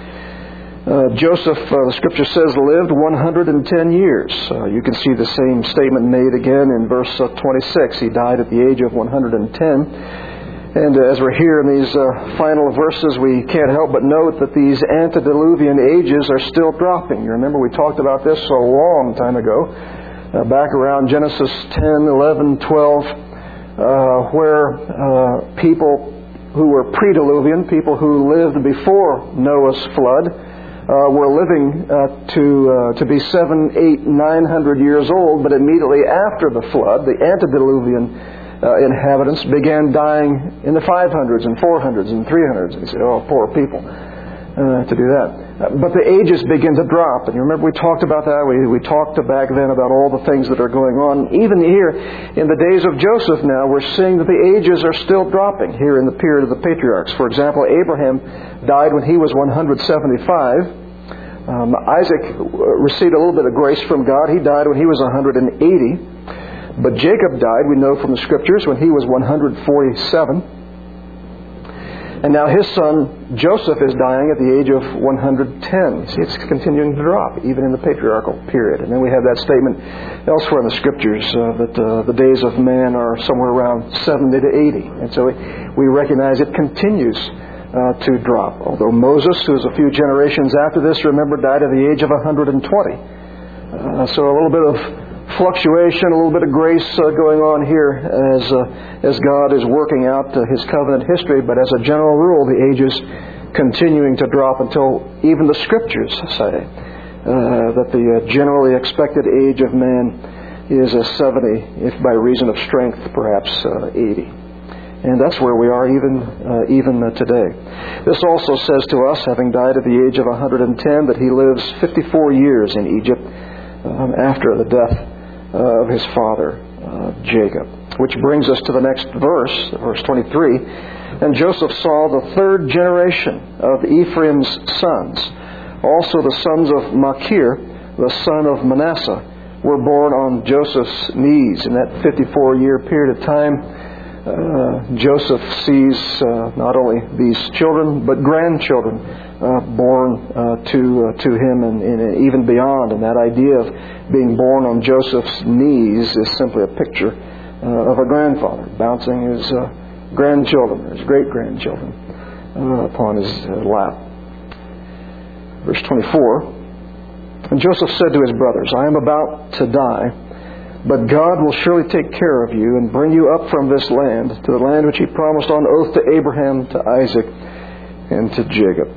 Uh, Joseph, uh, the Scripture says, lived one hundred ten years. Uh, you can see the same statement made again in verse uh, twenty-six. He died at the age of one hundred ten. And as we're here in these uh, final verses, we can't help but note that these antediluvian ages are still dropping. You remember we talked about this a long time ago, uh, back around Genesis ten, eleven, twelve, uh, where uh, people who were pre-diluvian, people who lived before Noah's flood, uh, were living uh, to uh, to be seven, eight, nine hundred years old, but immediately after the flood, the antediluvian Uh, inhabitants began dying in the five hundreds and four hundreds and three hundreds. And you say, oh, poor people uh, to do that. Uh, but the ages begin to drop. And you remember we talked about that. We, we talked back then about all the things that are going on. Even here in the days of Joseph now, we're seeing that the ages are still dropping here in the period of the patriarchs. For example, Abraham died when he was one hundred seventy-five. Um, Isaac received a little bit of grace from God. He died when he was one hundred eighty. But Jacob died, we know from the Scriptures, when he was one hundred forty-seven. And now his son, Joseph, is dying at the age of one hundred ten. See, it's continuing to drop, even in the patriarchal period. And then we have that statement elsewhere in the Scriptures uh, that uh, the days of man are somewhere around seventy to eighty. And so we, we recognize it continues uh, to drop. Although Moses, who was a few generations after this, remember, died at the age of one hundred twenty. Uh, so a little bit of fluctuation, a little bit of grace uh, going on here as uh, as God is working out uh, His covenant history. But as a general rule, the ages continuing to drop until even the Scriptures say uh, that the uh, generally expected age of man is uh, seventy, if by reason of strength, perhaps uh, eighty. And that's where we are even uh, even uh, today. This also says to us, having died at the age of one hundred ten, that he lives fifty-four years in Egypt um, after the death uh, of his father, uh, Jacob. Which brings us to the next verse, verse twenty-three. And Joseph saw the third generation of Ephraim's sons. Also the sons of Machir, the son of Manasseh, were born on Joseph's knees. In that fifty-four year period of time, Uh, Joseph sees uh, not only these children but grandchildren uh, born uh, to uh, to him, and, and even beyond. And that idea of being born on Joseph's knees is simply a picture uh, of a grandfather bouncing his uh, grandchildren, or his great grandchildren, uh, upon his uh, lap. Verse twenty-four. And Joseph said to his brothers, "I am about to die, but God will surely take care of you and bring you up from this land to the land which He promised on oath to Abraham, to Isaac, and to Jacob."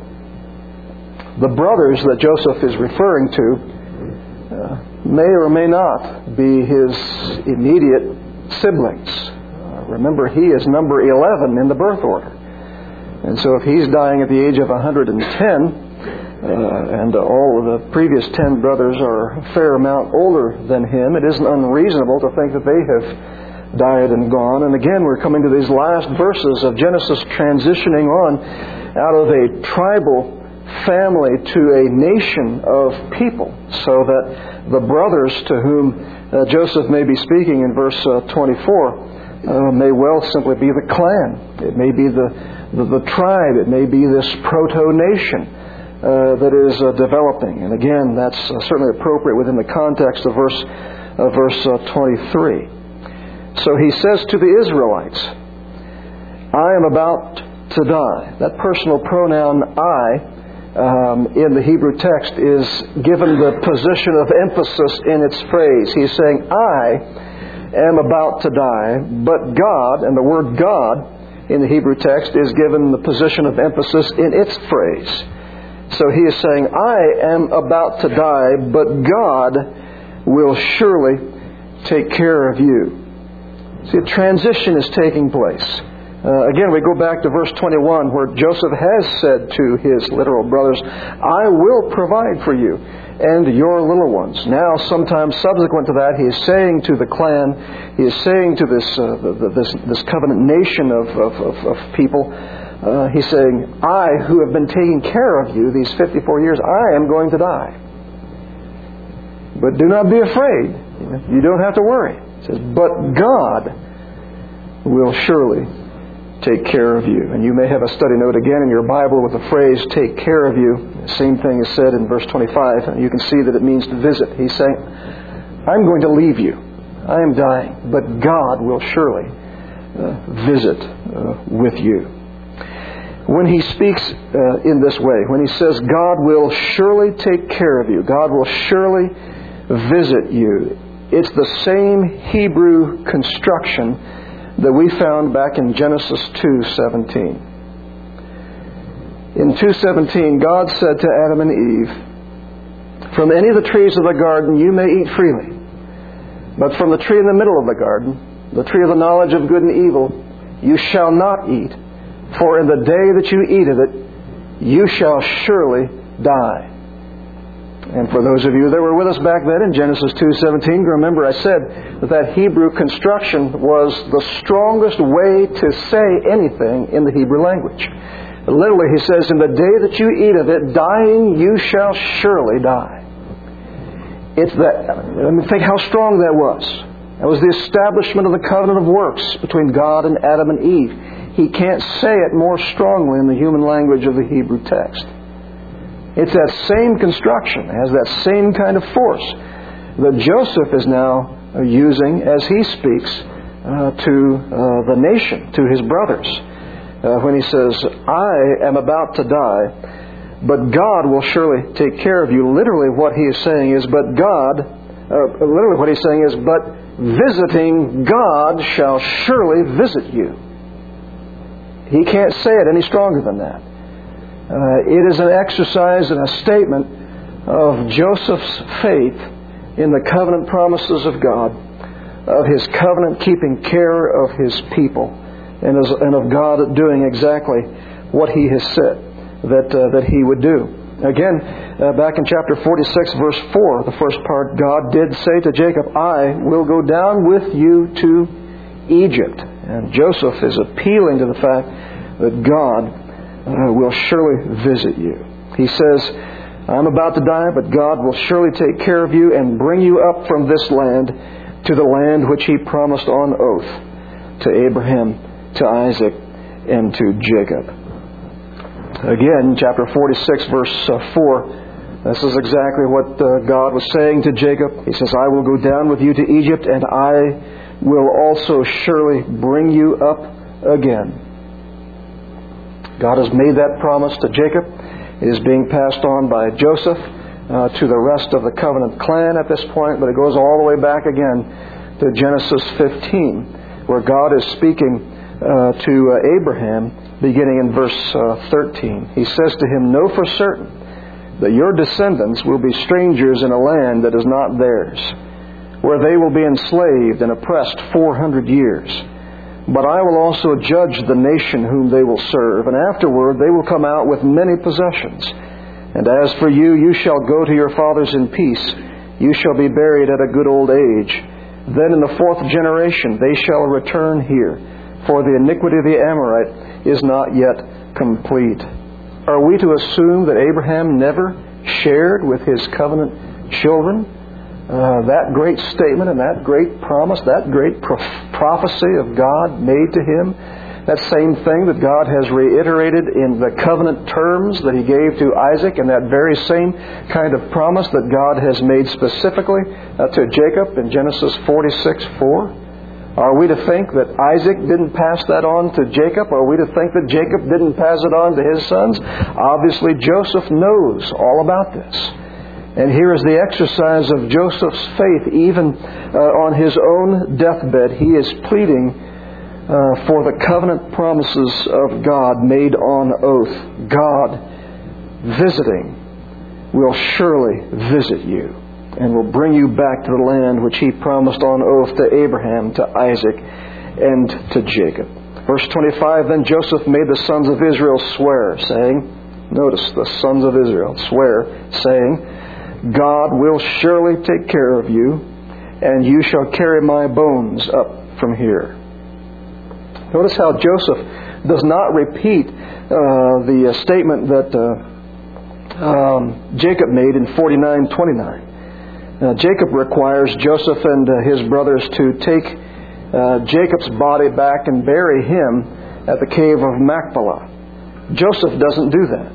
The brothers that Joseph is referring to uh, may or may not be his immediate siblings. Uh, remember, he is number eleven in the birth order. And so if he's dying at the age of one hundred ten, Uh, and uh, all of the previous ten brothers are a fair amount older than him, it isn't unreasonable to think that they have died and gone. And again, we're coming to these last verses of Genesis, transitioning on out of a tribal family to a nation of people, so that the brothers to whom uh, Joseph may be speaking in verse uh, twenty-four uh, may well simply be the clan. It may be the, the, the tribe. It may be this proto-nation Uh, that is uh, developing. And again, that's uh, certainly appropriate within the context of verse uh, verse uh, twenty-three. So he says to the Israelites, "I am about to die." That personal pronoun "I" um, in the Hebrew text is given the position of emphasis in its phrase. He's saying, "I am about to die," but God, and the word God in the Hebrew text is given the position of emphasis in its phrase. So he is saying, "I am about to die, but God will surely take care of you." See, a transition is taking place. Uh, again, we go back to verse twenty-one, where Joseph has said to his literal brothers, "I will provide for you and your little ones." Now, sometime subsequent to that, he is saying to the clan, he is saying to this uh, this, this covenant nation of, of, of, of people, Uh, he's saying, "I, who have been taking care of you these fifty-four years, I am going to die. But do not be afraid. You don't have to worry." He says, "But God will surely take care of you." And you may have a study note again in your Bible with the phrase "take care of you." The same thing is said in verse twenty-five. And you can see that it means to visit. He's saying, "I'm going to leave you. I am dying. But God will surely uh, visit uh, with you." When he speaks uh, in this way, when he says, "God will surely take care of you," God will surely visit you, it's the same Hebrew construction that we found back in Genesis two seventeen. In two seventeen, God said to Adam and Eve, "From any of the trees of the garden you may eat freely, but from the tree in the middle of the garden, the tree of the knowledge of good and evil, you shall not eat. For in the day that you eat of it, you shall surely die." And for those of you that were with us back then in Genesis two seventeen, remember I said that that Hebrew construction was the strongest way to say anything in the Hebrew language. Literally, he says, "In the day that you eat of it, dying you shall surely die." It's that. Let me think how strong that was. That was the establishment of the covenant of works between God and Adam and Eve. He can't say it more strongly in the human language of the Hebrew text. It's that same construction, it has that same kind of force that Joseph is now using as he speaks uh, to uh, the nation, to his brothers, uh, when he says, "I am about to die, but God will surely take care of you." Literally what he is saying is, but God, uh, literally what he's saying is, but visiting God shall surely visit you. He can't say it any stronger than that. Uh, it is an exercise and a statement of Joseph's faith in the covenant promises of God, of his covenant keeping care of his people, and, as, and of God doing exactly what He has said that, uh, that He would do. Again, uh, back in chapter forty-six, verse four, the first part, God did say to Jacob, I will go down with you to Egypt. And Joseph is appealing to the fact that God uh, will surely visit you. He says, I'm about to die, but God will surely take care of you and bring you up from this land to the land which He promised on oath to Abraham, to Isaac, and to Jacob. Again, chapter forty-six, verse four, this is exactly what uh, God was saying to Jacob. He says, I will go down with you to Egypt, and I will also surely bring you up again. God has made that promise to Jacob. It is being passed on by Joseph uh, to the rest of the covenant clan at this point, but it goes all the way back again to Genesis fifteen, where God is speaking uh, to uh, Abraham, beginning in verse uh, thirteen. He says to him, know for certain that your descendants will be strangers in a land that is not theirs, where they will be enslaved and oppressed four hundred years. But I will also judge the nation whom they will serve, and afterward they will come out with many possessions. And as for you, you shall go to your fathers in peace. You shall be buried at a good old age. Then in the fourth generation they shall return here, for the iniquity of the Amorite is not yet complete. Are we to assume that Abraham never shared with his covenant children uh, that great statement and that great promise, that great pro- prophecy of God made to him? That same thing that God has reiterated in the covenant terms that He gave to Isaac, and that very same kind of promise that God has made specifically uh, to Jacob in Genesis forty-six four. Are we to think that Isaac didn't pass that on to Jacob? Are we to think that Jacob didn't pass it on to his sons? Obviously, Joseph knows all about this. And here is the exercise of Joseph's faith. Even uh, on his own deathbed, he is pleading uh, for the covenant promises of God made on oath. God visiting will surely visit you, and will bring you back to the land which He promised on oath to Abraham, to Isaac, and to Jacob. Verse twenty-five, then Joseph made the sons of Israel swear, saying, notice, the sons of Israel swear, saying, God will surely take care of you, and you shall carry my bones up from here. Notice how Joseph does not repeat uh, the uh, statement that uh, um, Jacob made in forty-nine twenty-nine. Uh, Jacob requires Joseph and uh, his brothers to take uh, Jacob's body back and bury him at the cave of Machpelah. Joseph doesn't do that.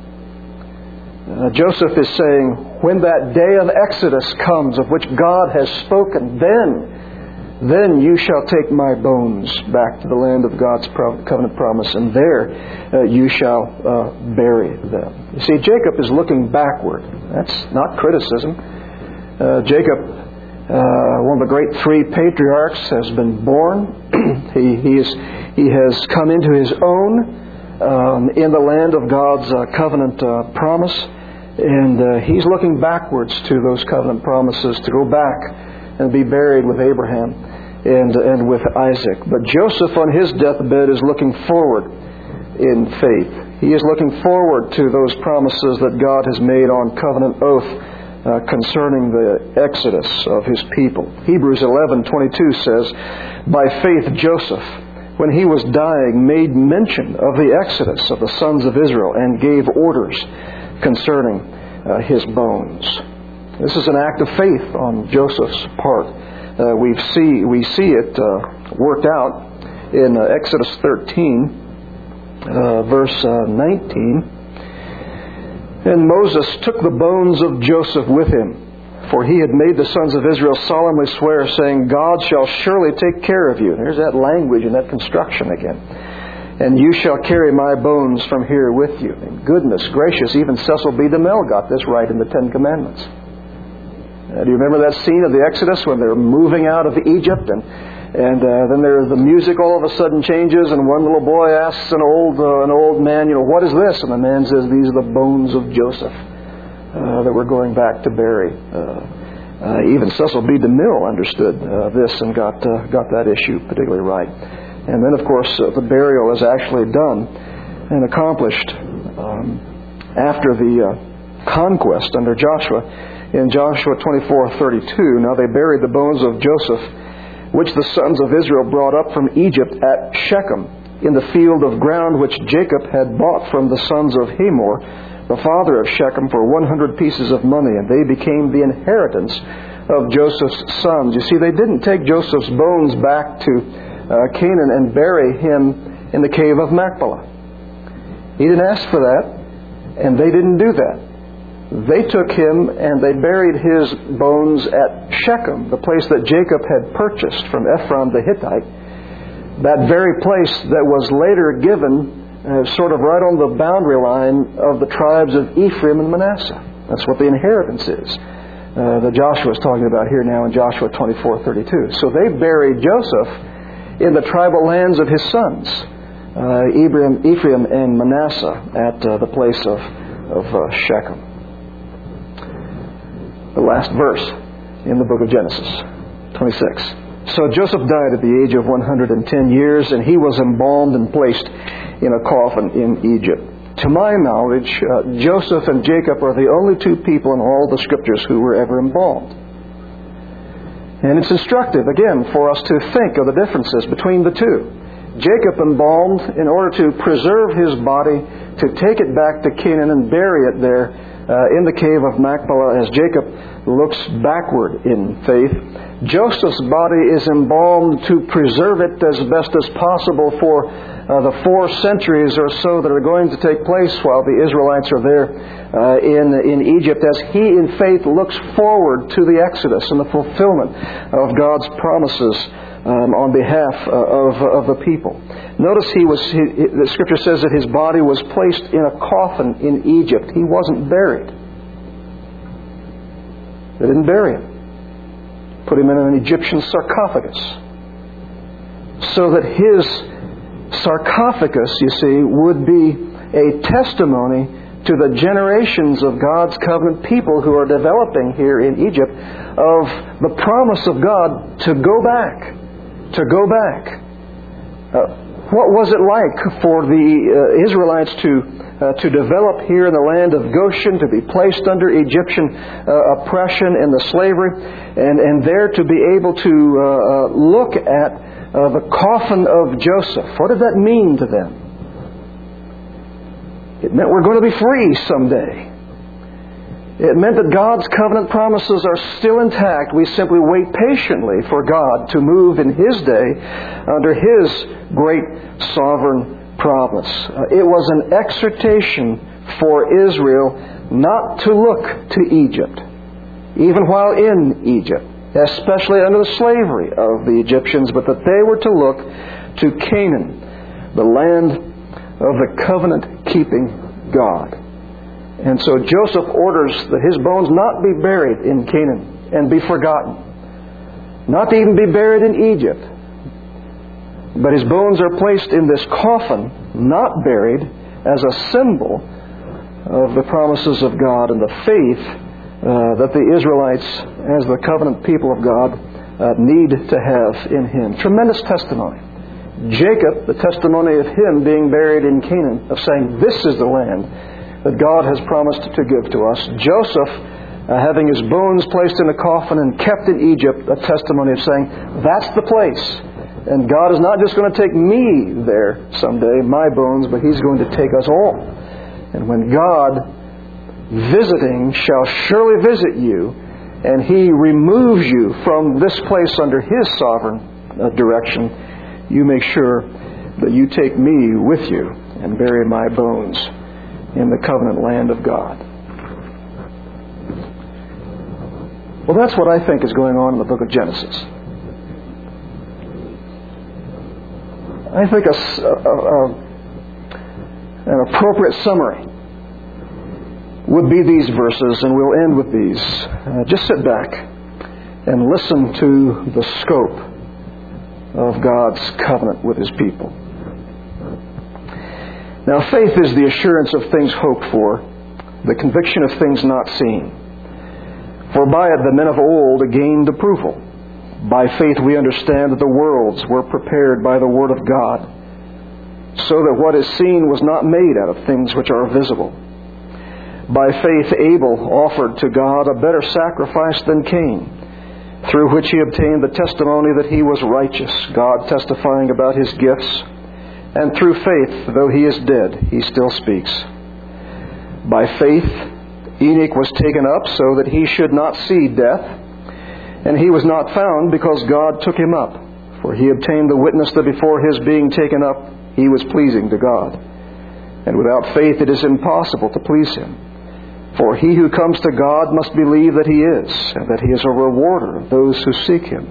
Uh, Joseph is saying, when that day of Exodus comes, of which God has spoken, then, then you shall take my bones back to the land of God's pro- covenant promise, and there uh, you shall uh, bury them. You see, Jacob is looking backward. That's not criticism. Uh, Jacob, uh, one of the great three patriarchs, has been born. he, he, is, he has come into his own um, in the land of God's uh, covenant uh, promise. And uh, he's looking backwards to those covenant promises to go back and be buried with Abraham and, and with Isaac. But Joseph on his deathbed is looking forward in faith. He is looking forward to those promises that God has made on covenant oath Uh, concerning the exodus of His people. Hebrews eleven twenty-two says, by faith Joseph, when he was dying, made mention of the exodus of the sons of Israel and gave orders concerning uh, his bones. This is an act of faith on Joseph's part. Uh, we see we see it uh, worked out in uh, Exodus thirteen, uh, verse uh, nineteen. And Moses took the bones of Joseph with him, for he had made the sons of Israel solemnly swear, saying, God shall surely take care of you. There's that language and that construction again. And you shall carry my bones from here with you. And goodness gracious, even Cecil B. DeMille got this right in the Ten Commandments. Uh, do you remember that scene of the Exodus when they're moving out of Egypt, and And uh, then there, the music all of a sudden changes, and one little boy asks an old uh, an old man, you know, what is this? And the man says, these are the bones of Joseph uh, that we're going back to bury. Uh, uh, even Cecil B. DeMille understood uh, this and got uh, got that issue particularly right. And then, of course, uh, the burial is actually done and accomplished um, after the uh, conquest under Joshua. In Joshua twenty-four thirty-two, now they buried the bones of Joseph, which the sons of Israel brought up from Egypt at Shechem, in the field of ground which Jacob had bought from the sons of Hamor, the father of Shechem, for one hundred pieces of money, and they became the inheritance of Joseph's sons. You see, they didn't take Joseph's bones back to uh, Canaan and bury him in the cave of Machpelah. He didn't ask for that, and they didn't do that. They took him and they buried his bones at Shechem, the place that Jacob had purchased from Ephron the Hittite, that very place that was later given uh, sort of right on the boundary line of the tribes of Ephraim and Manasseh. That's what the inheritance is uh, that Joshua is talking about here now in Joshua twenty-four thirty-two. So they buried Joseph in the tribal lands of his sons, uh, Ephraim, Ephraim and Manasseh, at uh, the place of, of uh, Shechem. The last verse in the book of Genesis, twenty-six. So Joseph died at the age of one hundred ten years, and he was embalmed and placed in a coffin in Egypt. To my knowledge, uh, Joseph and Jacob are the only two people in all the Scriptures who were ever embalmed. And it's instructive, again, for us to think of the differences between the two. Jacob embalmed in order to preserve his body, to take it back to Canaan and bury it there uh, in the cave of Machpelah as Jacob looks backward in faith. Joseph's body is embalmed to preserve it as best as possible for uh, the four centuries or so that are going to take place while the Israelites are there uh, in, in Egypt, as he in faith looks forward to the Exodus and the fulfillment of God's promises Um, on behalf uh, of, uh, of the people. Notice he was. He, the Scripture says that his body was placed in a coffin in Egypt. He wasn't buried. They didn't bury him. Put him in an Egyptian sarcophagus, so that his sarcophagus, you see, would be a testimony to the generations of God's covenant people who are developing here in Egypt of the promise of God to go back. To go back. Uh, what was it like for the uh, Israelites to uh, to develop here in the land of Goshen, to be placed under Egyptian uh, oppression and the slavery, and, and there to be able to uh, uh, look at uh, the coffin of Joseph? What did that mean to them? It meant we're going to be free someday. It meant that God's covenant promises are still intact. We simply wait patiently for God to move in His day under His great sovereign promise. Uh, it was an exhortation for Israel not to look to Egypt, even while in Egypt, especially under the slavery of the Egyptians, but that they were to look to Canaan, the land of the covenant-keeping God. And so Joseph orders that his bones not be buried in Canaan and be forgotten. Not to even be buried in Egypt. But his bones are placed in this coffin, not buried, as a symbol of the promises of God and the faith uh, that the Israelites, as the covenant people of God, uh, need to have in Him. Tremendous testimony. Jacob, the testimony of him being buried in Canaan, of saying, this is the land that God has promised to give to us. Joseph, uh, having his bones placed in a coffin and kept in Egypt, a testimony of saying, that's the place. And God is not just going to take me there someday, my bones, but He's going to take us all. And when God, visiting, shall surely visit you, and He removes you from this place under His sovereign uh, direction, you make sure that you take me with you and bury my bones in the covenant land of God. Well, that's what I think is going on in the book of Genesis. I think a, a, a, an appropriate summary would be these verses, and we'll end with these. Uh, just sit back and listen to the scope of God's covenant with His people. Now, faith is the assurance of things hoped for, the conviction of things not seen. For by it the men of old gained approval. By faith we understand that the worlds were prepared by the Word of God, so that what is seen was not made out of things which are visible. By faith Abel offered to God a better sacrifice than Cain, through which he obtained the testimony that he was righteous, God testifying about his gifts. And through faith, though he is dead, he still speaks. By faith Enoch was taken up so that he should not see death, and he was not found because God took him up. For he obtained the witness that before his being taken up, he was pleasing to God. And without faith it is impossible to please him. For he who comes to God must believe that he is, and that he is a rewarder of those who seek him.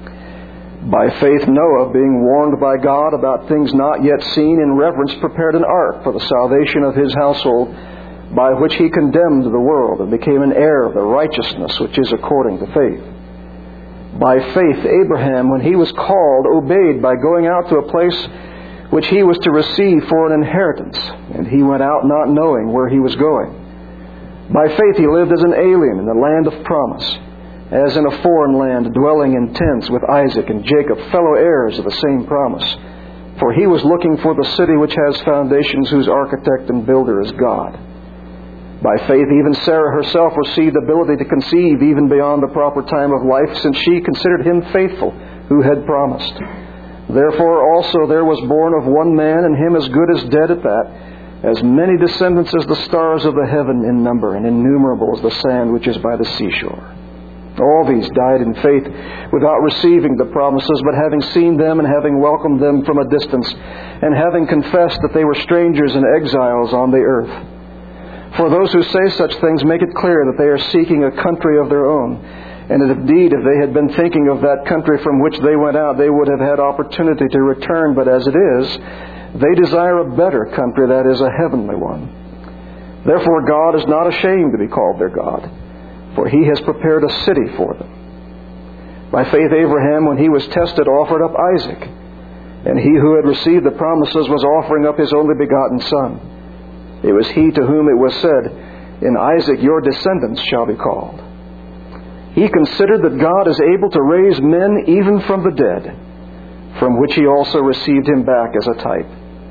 By faith Noah, being warned by God about things not yet seen, in reverence prepared an ark for the salvation of his household, by which he condemned the world and became an heir of the righteousness which is according to faith. By faith Abraham, when he was called, obeyed by going out to a place which he was to receive for an inheritance, and he went out not knowing where he was going. By faith he lived as an alien in the land of promise, as in a foreign land, dwelling in tents with Isaac and Jacob, fellow heirs of the same promise. For he was looking for the city which has foundations, whose architect and builder is God. By faith even Sarah herself received ability to conceive even beyond the proper time of life, since she considered him faithful who had promised. Therefore also there was born of one man, and him as good as dead at that, as many descendants as the stars of the heaven in number, and innumerable as the sand which is by the seashore. All these died in faith, without receiving the promises, but having seen them and having welcomed them from a distance, and having confessed that they were strangers and exiles on the earth. For those who say such things make it clear that they are seeking a country of their own, and that indeed if they had been thinking of that country from which they went out, they would have had opportunity to return. But as it is, they desire a better country, that is, a heavenly one. Therefore God is not ashamed to be called their God, for he has prepared a city for them. By faith Abraham, when he was tested, offered up Isaac, and he who had received the promises was offering up his only begotten son. It was he to whom it was said, "In Isaac your descendants shall be called." He considered that God is able to raise men even from the dead, from which he also received him back as a type.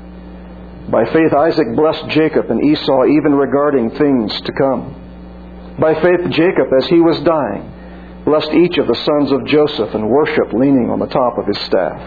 By faith Isaac blessed Jacob and Esau, even regarding things to come. By faith Jacob, as he was dying, blessed each of the sons of Joseph, and worshipped leaning on the top of his staff.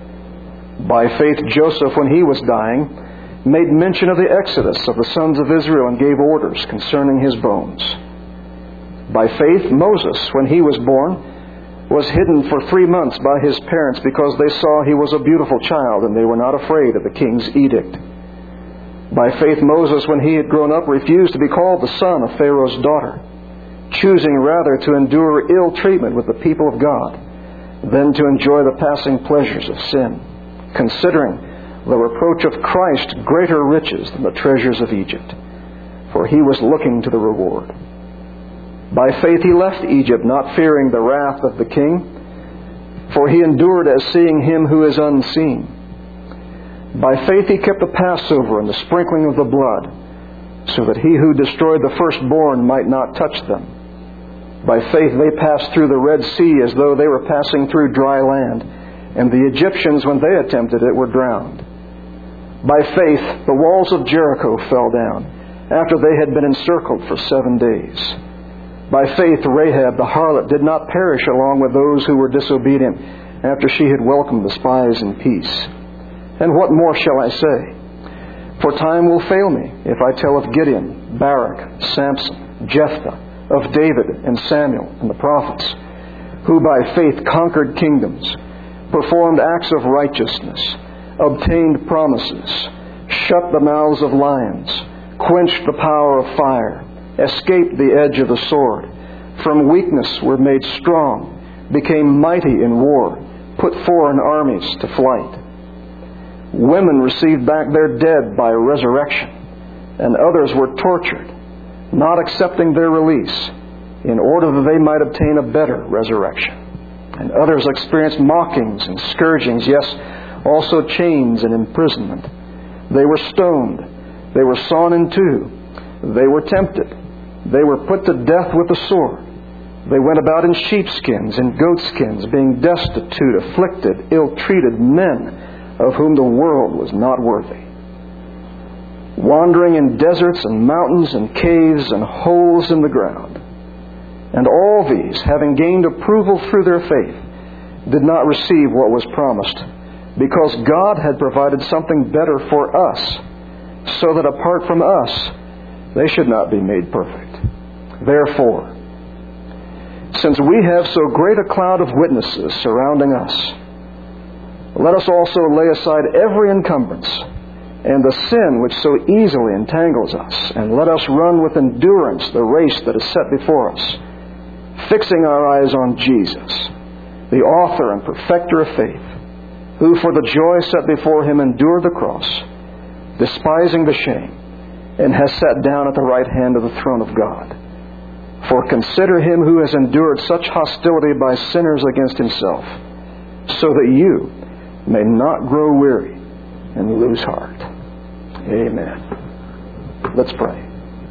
By faith Joseph, when he was dying, made mention of the exodus of the sons of Israel, and gave orders concerning his bones. By faith Moses, when he was born, was hidden for three months by his parents, because they saw he was a beautiful child, and they were not afraid of the king's edict. By faith Moses, when he had grown up, refused to be called the son of Pharaoh's daughter, choosing rather to endure ill treatment with the people of God than to enjoy the passing pleasures of sin, considering the reproach of Christ greater riches than the treasures of Egypt, for he was looking to the reward. By faith he left Egypt, not fearing the wrath of the king, for he endured as seeing him who is unseen. By faith he kept the Passover and the sprinkling of the blood, so that he who destroyed the firstborn might not touch them. By faith they passed through the Red Sea as though they were passing through dry land, and the Egyptians, when they attempted it, were drowned. By faith the walls of Jericho fell down, after they had been encircled for seven days. By faith Rahab the harlot did not perish along with those who were disobedient, after she had welcomed the spies in peace. And what more shall I say? For time will fail me if I tell of Gideon, Barak, Samson, Jephthah, of David and Samuel and the prophets, who by faith conquered kingdoms, performed acts of righteousness, obtained promises, shut the mouths of lions, quenched the power of fire, escaped the edge of the sword, from weakness were made strong, became mighty in war, put foreign armies to flight. Women received back their dead by resurrection, and others were tortured, not accepting their release, in order that they might obtain a better resurrection. And others experienced mockings and scourgings, yes, also chains and imprisonment. They were stoned. They were sawn in two. They were tempted. They were put to death with the sword. They went about in sheepskins and goatskins, being destitute, afflicted, ill-treated men, of whom the world was not worthy. Wandering in deserts and mountains and caves and holes in the ground. And all these, having gained approval through their faith, did not receive what was promised, because God had provided something better for us, so that apart from us, they should not be made perfect. Therefore, since we have so great a cloud of witnesses surrounding us, let us also lay aside every encumbrance and the sin which so easily entangles us, and let us run with endurance the race that is set before us, fixing our eyes on Jesus, the author and perfecter of faith, who for the joy set before him endured the cross, despising the shame, and has sat down at the right hand of the throne of God. For consider him who has endured such hostility by sinners against himself, so that you may not grow weary and lose heart. Amen. Let's pray.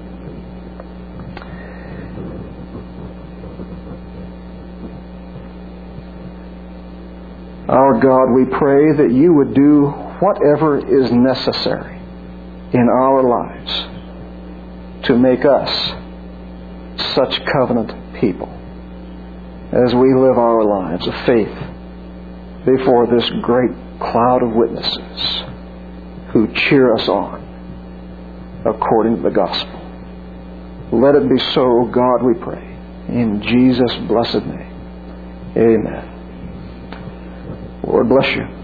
Our God, we pray that you would do whatever is necessary in our lives to make us such covenant people as we live our lives of faith before this great cloud of witnesses who cheer us on according to the gospel. Let it be so, God, we pray. In Jesus' blessed name. Amen. Lord bless you.